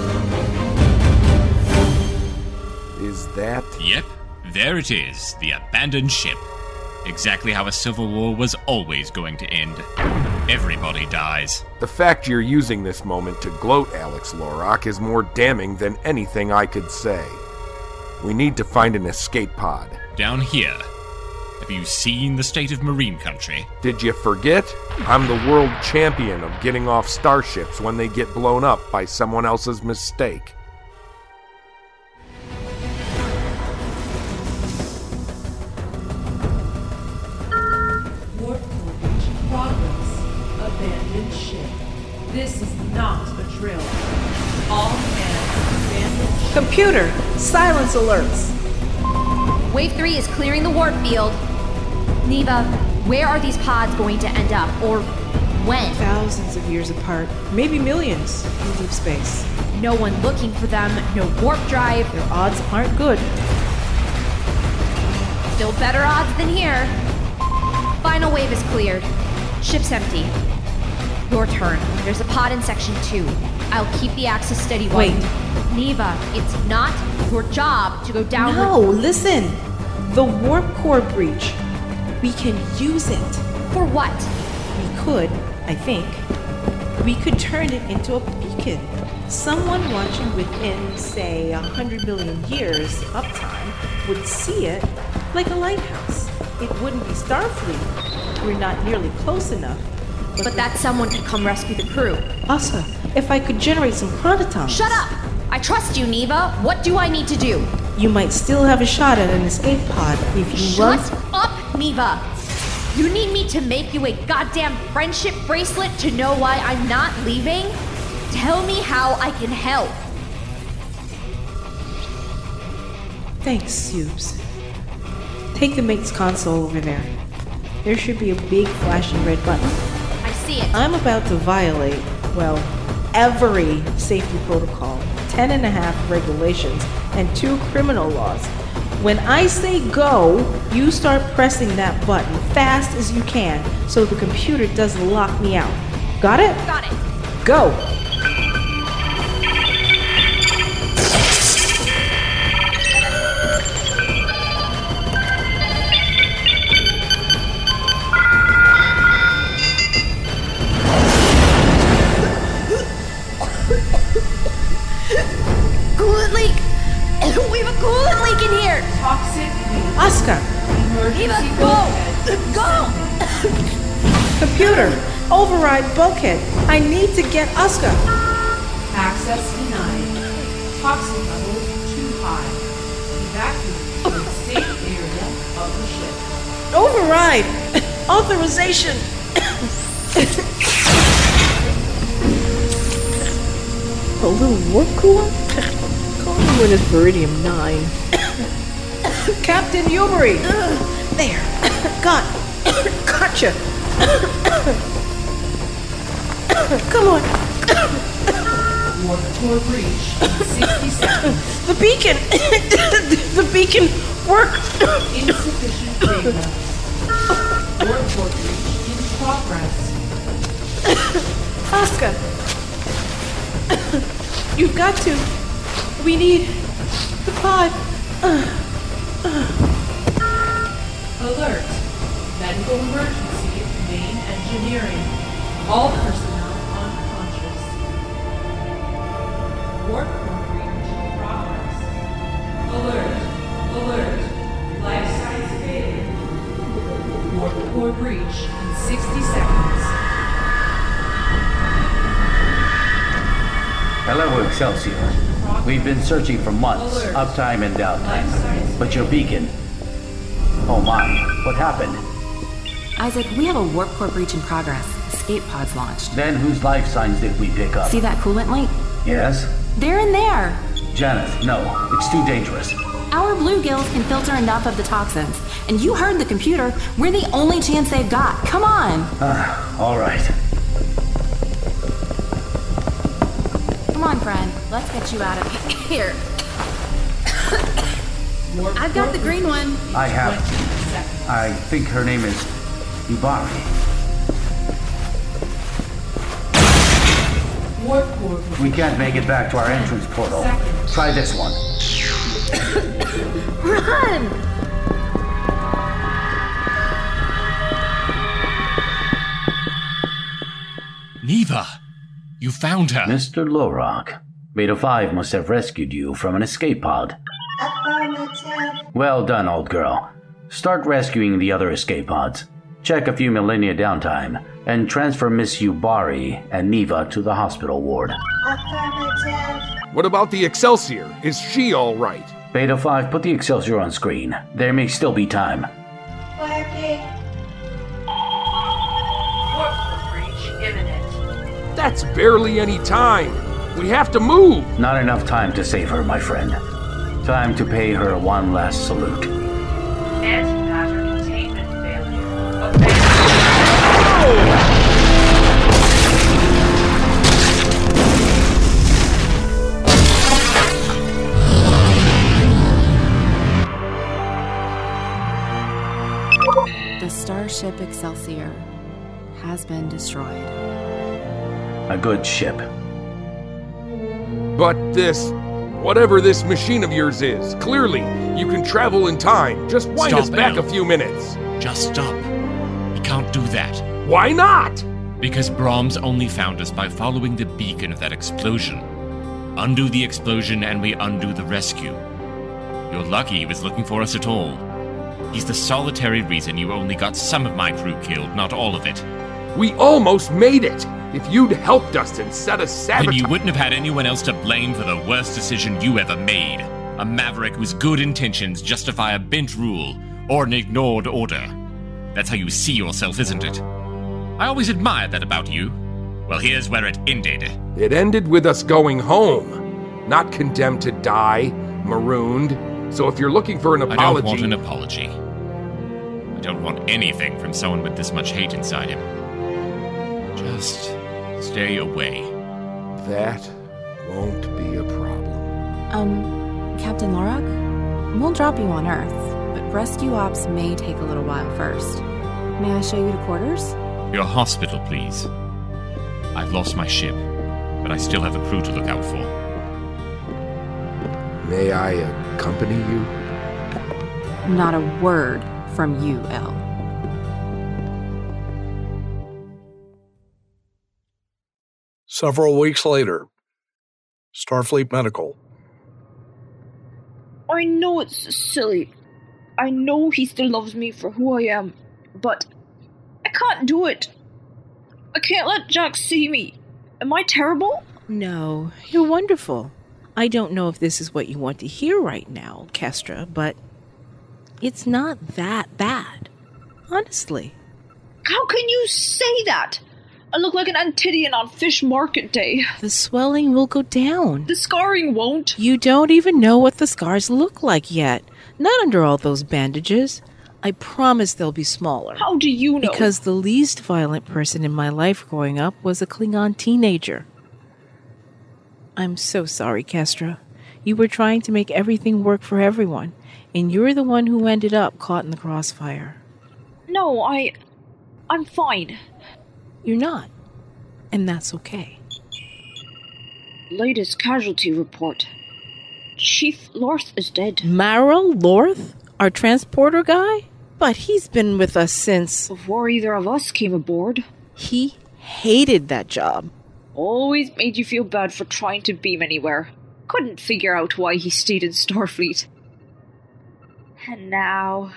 S7: Is that...
S9: Yep, there it is, the abandoned ship. Exactly how a civil war was always going to end. Everybody dies.
S7: The fact you're using this moment to gloat, Alex Lorak, is more damning than anything I could say. We need to find an escape pod.
S9: Down here. Have you seen the state of Marine country?
S7: Did you forget? I'm the world champion of getting off starships when they get blown up by someone else's mistake.
S14: Warp core progress. Abandoned ship. This is not a drill. All hands abandoned ship.
S2: Computer, silence alerts.
S10: Wave 3 is clearing the warp field. Neva, where are these pods going to end up? Or when?
S2: Thousands of years apart. Maybe millions in deep space.
S10: No one looking for them. No warp drive.
S2: Their odds aren't good.
S10: Still better odds than here. Final wave is cleared. Ship's empty. Your turn. There's a pod in section 2. I'll keep the axis steady while
S2: Wait.
S10: Neva, it's not your job to go down.
S2: No, listen. The warp core breach. We can use it.
S10: For what?
S2: We could, I think. We could turn it into a beacon. Someone watching within, say, 100 million years uptime would see it like a lighthouse. It wouldn't be Starfleet. We're not nearly close enough.
S10: But that someone could come rescue the crew.
S2: Asa, if I could generate some quantitons.
S10: Shut up! I trust you, Neva. What do I need to do?
S2: You might still have a shot at an escape pod if you
S10: Shut up, Neva! You need me to make you a goddamn friendship bracelet to know why I'm not leaving? Tell me how I can help.
S2: Thanks, Subes. Take the mate's console over there. There should be a big flashing red button.
S10: I see it.
S2: I'm about to violate, well, every safety protocol, 10.5 regulations, and 2 criminal laws. When I say go, you start pressing that button fast as you can so the computer doesn't lock me out. Got it?
S10: Got it.
S2: Go!
S17: Coolant leak! We have a coolant leak in here!
S14: Toxic leak.
S2: Asuka!
S17: Eva, go! Go!
S2: Computer, override bulkhead. I need to get Asuka.
S14: Access denied. Toxin levels too high. Evacuate to a safe area of the ship.
S2: Override! Authorization! A little warp cooler? Call me when it's Veridium 9. Captain Yubari! There. Gotcha. Come on.
S14: Warp core breach in 60 seconds.
S2: The beacon! The beacon worked!
S14: Insufficient data. Warp core breach in progress.
S2: Asuka! You've got to. We need the pod.
S14: Alert. Medical emergency, main engineering. All personnel unconscious. Warp core breach in progress. Alert. Life science failure. Warp core breach in 60 seconds.
S16: Hello, Excelsior. We've been searching for months, uptime and downtime. But your beacon... Oh my, what happened?
S18: Isaac, we have a warp core breach in progress. Escape pods launched.
S16: Then whose life signs did we pick up?
S18: See that coolant leak?
S16: Yes?
S18: They're in there!
S16: Janeth, no. It's too dangerous.
S18: Our bluegills can filter enough of the toxins. And you heard the computer. We're the only chance they've got. Come on!
S16: All right.
S18: Come on, friend. Let's get you out of here. I've got the green one.
S16: I think her name is Yubari. We can't make it back to our entrance portal. Try this one.
S18: Run!
S9: Neva! You found her!
S16: Mr. Lorak, Beta 5 must have rescued you from an escape pod. Well done, old girl. Start rescuing the other escape pods. Check a few millennia downtime, and transfer Miss Yubari and Neva to the hospital ward.
S7: What about the Excelsior? Is she all right?
S16: Beta 5, put the Excelsior on screen. There may still be time.
S14: Warp breach imminent.
S7: That's barely any time. We have to move.
S16: Not enough time to save her, my friend. Time to pay her one last salute.
S14: Antimatter containment failure.
S18: The Starship Excelsior has been destroyed.
S16: A good ship.
S7: But whatever this machine of yours is, clearly you can travel in time. Just wind us back a few minutes.
S9: Just stop. You can't do that.
S7: Why not?
S9: Because Brahms only found us by following the beacon of that explosion. Undo the explosion and we undo the rescue. You're lucky he was looking for us at all. He's the solitary reason you only got some of my crew killed, not all of it.
S7: We almost made it. If you'd helped us instead of
S9: Then you wouldn't have had anyone else to blame for the worst decision you ever made. A maverick whose good intentions justify a bent rule or an ignored order. That's how you see yourself, isn't it? I always admired that about you. Well, here's where it ended.
S7: It ended with us going home. Not condemned to die, marooned. So if you're looking for an apology...
S9: I don't want an apology. I don't want anything from someone with this much hate inside him. Just stay away.
S7: That won't be a problem.
S18: Captain Lorak? We'll drop you on Earth, but rescue ops may take a little while first. May I show you to quarters?
S9: Your hospital, please. I've lost my ship, but I still have a crew to look out for.
S7: May I accompany you?
S18: Not a word from you, El.
S19: Several weeks later, Starfleet Medical.
S15: I know it's silly. I know he still loves me for who I am, but I can't do it. I can't let Jack see me. Am I terrible?
S2: No, you're wonderful. I don't know if this is what you want to hear right now, Kestra, but it's not that bad. Honestly.
S15: How can you say that? I look like an Antidian on Fish Market Day.
S2: The swelling will go down.
S15: The scarring won't.
S2: You don't even know what the scars look like yet. Not under all those bandages. I promise they'll be smaller.
S15: How do you know?
S2: Because the least violent person in my life growing up was a Klingon teenager. I'm so sorry, Kestra. You were trying to make everything work for everyone, and you're the one who ended up caught in the crossfire.
S15: No, I'm fine.
S2: You're not. And that's okay.
S15: Latest casualty report. Chief Lorth is dead.
S2: Maril Lorth? Our transporter guy? But he's been with us since...
S15: before either of us came aboard.
S2: He hated that job.
S15: Always made you feel bad for trying to beam anywhere. Couldn't figure out why he stayed in Starfleet. And now...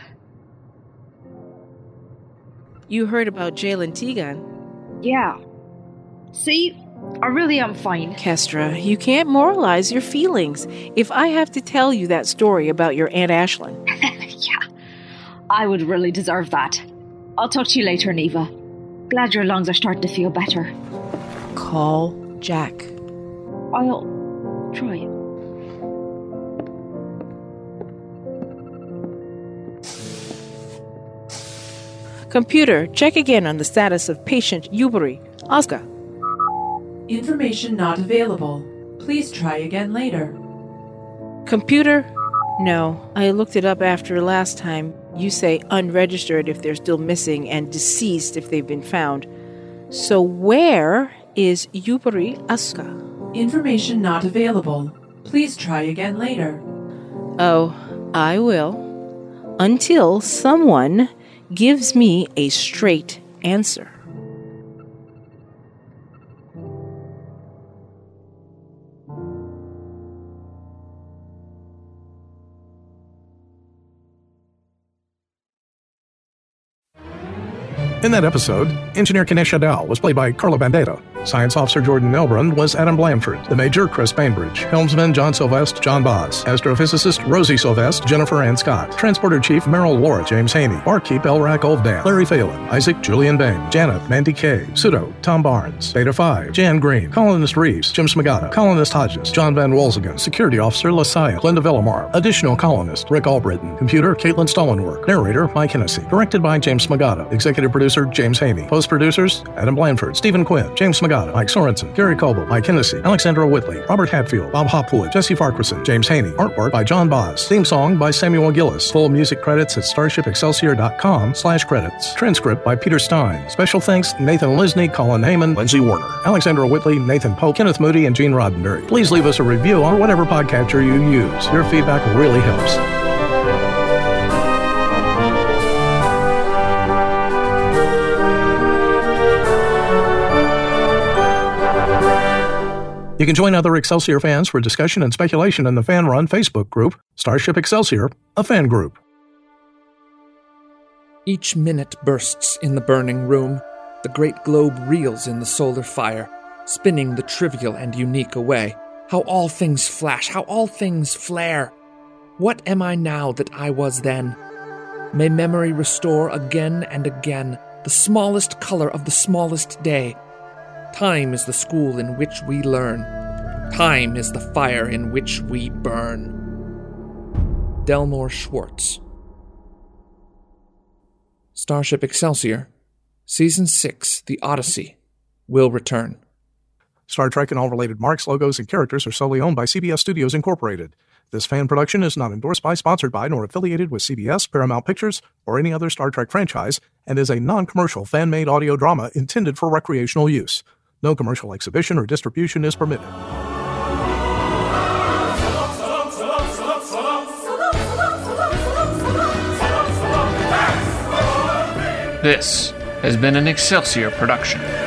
S2: You heard about Jalen Tegan?
S15: Yeah. See? I really am fine.
S2: Kestra, you can't moralize your feelings. If I have to tell you that story about your Aunt Ashlyn...
S15: Yeah. I would really deserve that. I'll talk to you later, Neva. Glad your lungs are starting to feel better.
S2: Call Jack.
S15: I'll try.
S2: Computer, check again on the status of patient Yubari. Asuka.
S14: Information not available. Please try again later.
S2: Computer? No, I looked it up after last time. You say unregistered if they're still missing and deceased if they've been found. So where is Yubari Asuka?
S14: Information not available. Please try again later.
S2: Oh, I will. Until someone gives me a straight answer.
S19: In that episode, Engineer Kanesha Dow was played by Carla Bandera. Science Officer Jordan Elbrand was Adam Blanford. The Major, Chris Bainbridge. Helmsman, John Sylvester, John Boz. Astrophysicist, Rosie Sylvester, Jennifer Ann Scott. Transporter Chief, Merrill Laura, James Haney. Barkeep, Elrak Ovdan. Larry Phelan. Isaac, Julian Bain. Janet, Mandy Kay. Pseudo, Tom Barnes. Beta 5, Jan Green. Colonist Reeves, Jim Smagata. Colonist Hodges, John Van Wolzigan. Security Officer, Lasaya, Glenda Villamar. Additional Colonist, Rick Albritton. Computer, Caitlin Stollenwerk. Narrator, Mike Hennessy. Directed by James Smagata. Executive Producer, James Haney. Post-producers, Adam Blanford, Stephen Quinn, James Smagata, Mike Sorensen, Gary Coble, Mike Hennessy, Alexandra Whitley, Robert Hatfield, Bob Hopwood, Jesse Farquharson, James Haney. Artwork by John Boz. Theme song by Samuel Gillis. Full music credits at starshipexcelsior.com/credits. Transcript by Peter Stein. Special thanks Nathan Lisney, Colin Heyman, Lindsay Warner, Alexandra Whitley, Nathan Pope, Kenneth Moody, and Gene Roddenberry. Please leave us a review on whatever podcatcher you use. Your feedback really helps. You can join other Excelsior fans for discussion and speculation in the fan-run Facebook group, Starship Excelsior, a fan group.
S1: Each minute bursts in the burning room. The great globe reels in the solar fire, spinning the trivial and unique away. How all things flash, how all things flare. What am I now that I was then? May memory restore again and again the smallest color of the smallest day. Time is the school in which we learn. Time is the fire in which we burn. Delmore Schwartz. Starship Excelsior, Season 6, The Odyssey, will return.
S19: Star Trek and all related marks, logos, and characters are solely owned by CBS Studios Incorporated. This fan production is not endorsed by, sponsored by, nor affiliated with CBS, Paramount Pictures, or any other Star Trek franchise, and is a non-commercial fan-made audio drama intended for recreational use. No commercial exhibition or distribution is permitted.
S1: This has been an Excelsior production.